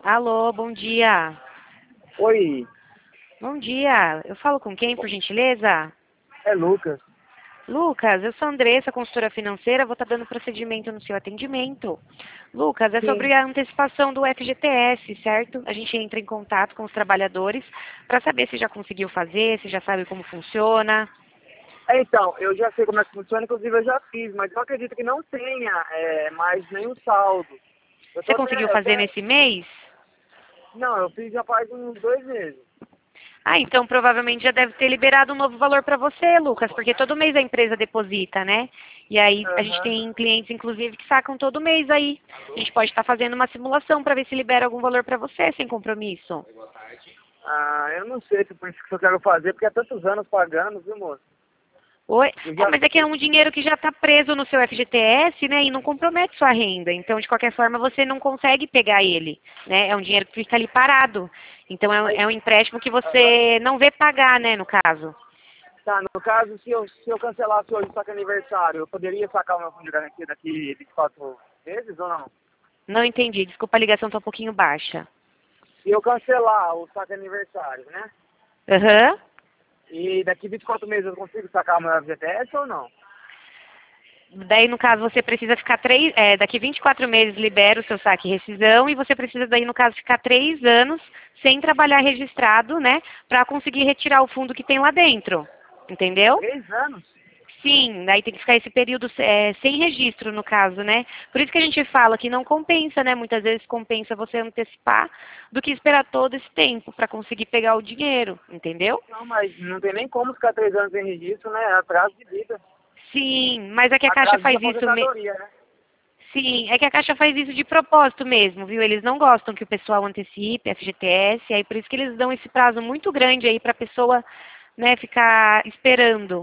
Alô, bom dia. Oi, Bom dia. Eu falo com quem, por gentileza? é Lucas. Lucas, eu sou a Andressa, consultora financeira, vou estar dando procedimento no seu atendimento. Lucas, é sobre Sim. a antecipação do FGTS, certo? A gente entra em contato com os trabalhadores para saber se já conseguiu fazer, se já sabe como funciona. Então, eu já sei como é que funciona, inclusive eu já fiz, mas eu acredito que não tenha mais nenhum saldo. Eu tô Você conseguiu até, fazer nesse mês? não, eu fiz já faz uns 2 meses. Ah, então provavelmente já deve ter liberado um novo valor para você, Lucas, porque todo mês a empresa deposita, né? E aí a gente Aham. tem clientes, inclusive, que sacam todo mês aí. A gente pode estar fazendo uma simulação para ver se libera algum valor para você, sem compromisso. Ah, eu não sei se por isso que eu quero fazer, porque há tantos anos pagando, viu, moço? Oi? Eu É, já, mas é que é um dinheiro que já está preso no seu FGTS, né? E não compromete sua renda. Então, de qualquer forma, você não consegue pegar ele, né? É um dinheiro que fica ali parado. Então, mas, é um empréstimo que aham. você não vê pagar, né? No caso. Tá, no caso, se eu cancelasse hoje o saque aniversário, eu poderia sacar o meu fundo de garantia daqui 24 meses ou não? Não entendi. Desculpa, a ligação está um pouquinho baixa. Se eu cancelar o saque aniversário, né? Aham. E daqui 24 meses eu consigo sacar o meu FGTS ou não? Daí, no caso, você precisa ficar daqui 24 meses libera o seu saque e rescisão e você precisa daí, no caso, ficar 3 anos sem trabalhar registrado, né, para conseguir retirar o fundo que tem lá dentro, entendeu? 3 anos? Sim, daí tem que ficar esse período sem registro, no caso, né? Por isso que a gente fala que não compensa, né? Muitas vezes compensa você antecipar do que esperar todo esse tempo para conseguir pegar o dinheiro, entendeu? Não, mas não tem nem como ficar 3 anos sem registro, né? É atraso de vida. Sim, mas é que a Caixa Atraso de faz isso. aposentadoria, né? Sim, é que a Caixa faz isso de propósito mesmo, viu? Eles não gostam que o pessoal antecipe FGTS, aí por isso que eles dão esse prazo muito grande aí para a pessoa, né, ficar esperando.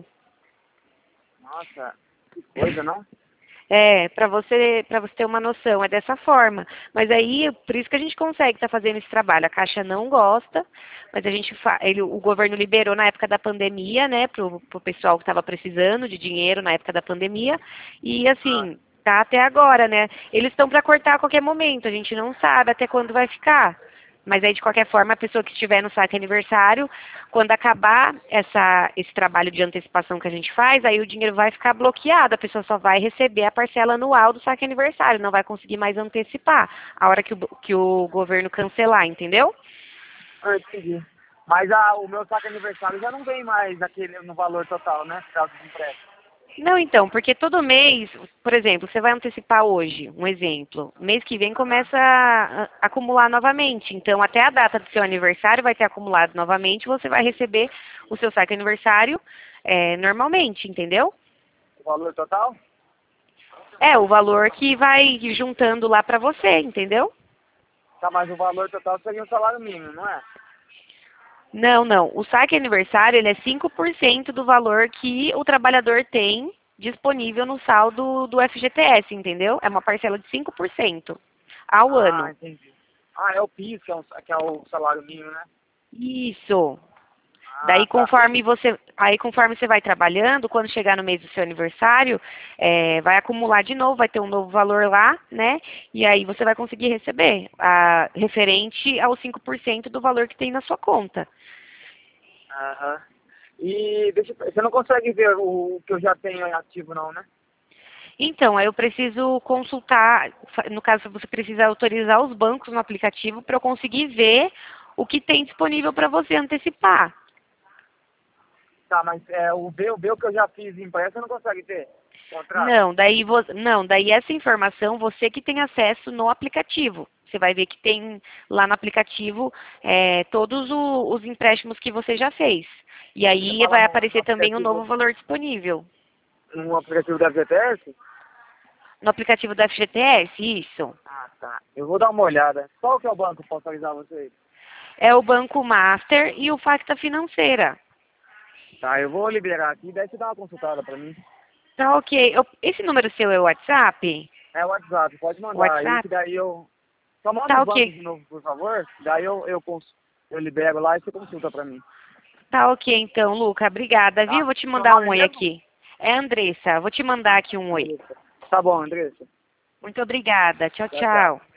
Nossa, que coisa, não? É, para você ter uma noção, é dessa forma. Mas aí, por isso que a gente consegue estar fazendo esse trabalho. A Caixa não gosta, mas o governo liberou na época da pandemia, né, pro pessoal que estava precisando de dinheiro na época da pandemia. E Ah, assim, tá até agora, né? Eles estão para cortar a qualquer momento, a gente não sabe até quando vai ficar. Mas aí, de qualquer forma, a pessoa que estiver no saque aniversário, quando acabar esse trabalho de antecipação que a gente faz, aí o dinheiro vai ficar bloqueado, a pessoa só vai receber a parcela anual do saque aniversário, não vai conseguir mais antecipar a hora que o governo cancelar, entendeu? entendi. Mas o meu saque aniversário já não vem mais aquele, no valor total, né? Por causa dos empréstimos. Não, então, porque todo mês, por exemplo, você vai antecipar hoje, um exemplo. Mês que vem Aham. começa a acumular novamente. Então, até a data do seu aniversário vai ter acumulado novamente, você vai receber o seu saque aniversário normalmente, entendeu? O valor total? É, o valor que vai juntando lá pra você, entendeu? Tá, mas o valor total seria um salário mínimo, não é? Não, não. O saque aniversário, ele é 5% do valor que o trabalhador tem disponível no saldo do FGTS, entendeu? É uma parcela de 5% ao Ah, ano. entendi. Ah, é o PIS, que é o salário mínimo, né? Isso. Ah, Daí, tá. conforme você vai trabalhando, quando chegar no mês do seu aniversário, vai acumular de novo, vai ter um novo valor lá, né? E aí você vai conseguir receber referente aos 5% do valor que tem na sua conta. Aham. E você não consegue ver o que eu já tenho ativo não, né? Então, aí eu preciso consultar, no caso, você precisa autorizar os bancos no aplicativo para eu conseguir ver o que tem disponível para você antecipar. Tá, mas o B que eu já fiz impresso, você não consegue ter contrato? Não, daí essa informação você que tem acesso no aplicativo. Você vai ver que tem lá no aplicativo todos os empréstimos que você já fez. E Você aí fala vai no aparecer também o novo aplicativo, valor disponível. no aplicativo da FGTS? No aplicativo da FGTS, isso. Ah, tá. Eu vou dar uma olhada. Qual que é o banco para atualizar vocês? É o Banco Master e o Facta Financeira. Tá, eu vou liberar aqui, daí você dá uma consultada para mim. Tá ok. Esse número seu é o WhatsApp? É o WhatsApp, pode mandar aí, WhatsApp? que daí eu... Só manda Tá os ok. bancos de novo, por favor. Daí eu libero lá e você consulta para mim. Tá ok então, Luca. Obrigada, viu? Tá? Vou te Seu mandar nome um oi mesmo? aqui. É Andressa. Vou te mandar Ah, aqui um oi. Andressa. Tá bom, Andressa. Muito obrigada. Tchau, Tchau, tchau. tchau.